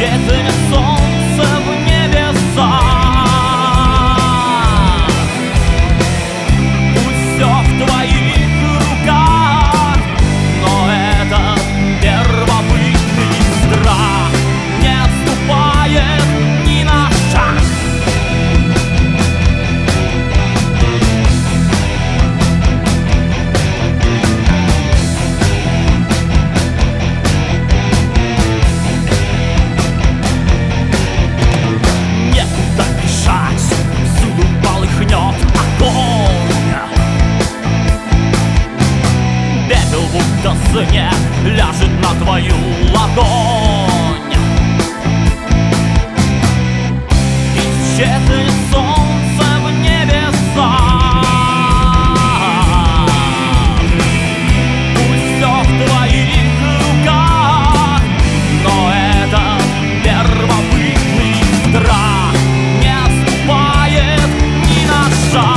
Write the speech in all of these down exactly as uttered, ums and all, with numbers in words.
исчезнет солнце в небесах. Пусть все в твоих руках, но это первобытный страх не отступает ни на шаг. Некуда бежать, всюду полыхнет огонь. Пепел будто снег ляжет на твою ладонь. Исчезнет солнце в небесах. Пусть все в твоих руках, но это первобытный страх не отступает ни на шаг.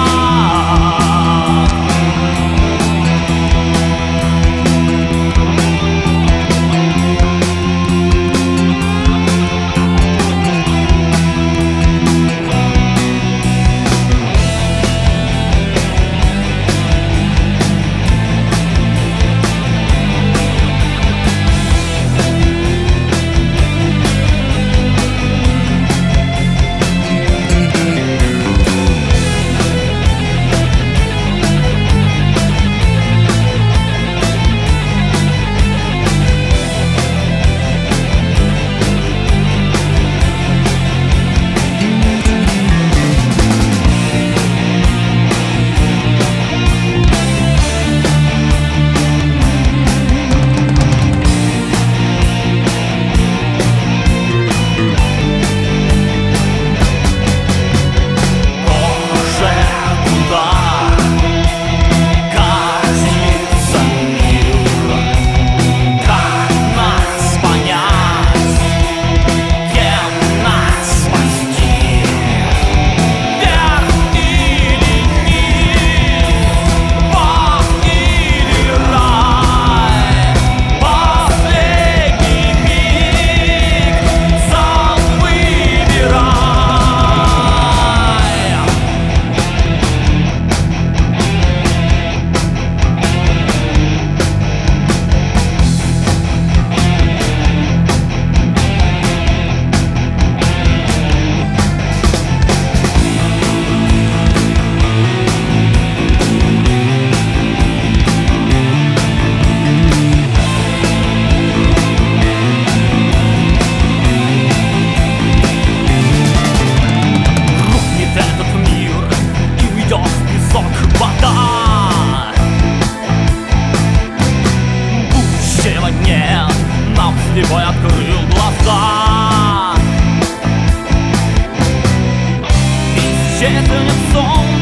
Будущего нет, нам слепой открыл глаза. Исчезнет солнце